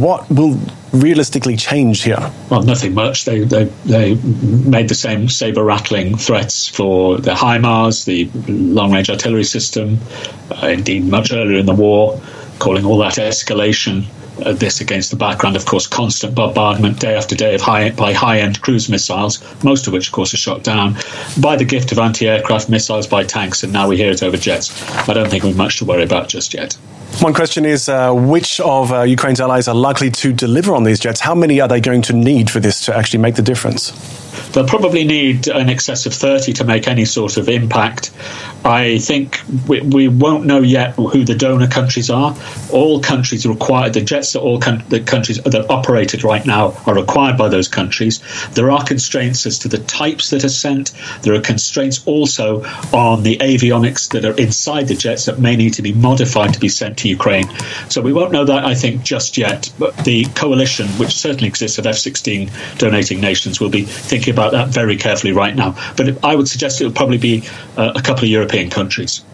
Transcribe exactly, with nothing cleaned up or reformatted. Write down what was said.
What will realistically change here? Well, nothing much. They they, they made the same saber-rattling threats for the HIMARS, the long-range artillery system, uh, indeed much earlier in the war, calling all that escalation. Uh, this against the background, of course, constant bombardment day after day of high, by high-end cruise missiles, most of which, of course, are shot down by the gift of anti-aircraft missiles, by tanks, and now we hear it over jets. I don't think we've much to worry about just yet. One question is, uh, which of uh, Ukraine's allies are likely to deliver on these jets? How many are they going to need for this to actually make the difference? They'll probably need in excess of thirty to make any sort of impact. I think we, we won't know yet who the donor countries are. All countries require the jets that all con- the countries that are operated right now are required by those countries. There are constraints as to the types that are sent. There are constraints also on the avionics that are inside the jets that may need to be modified to be sent to Ukraine. So we won't know that, I think, just yet. But the coalition, which certainly exists of F sixteen donating nations, will be thinking about that very carefully right now. But I would suggest it will probably be uh, a couple of European countries.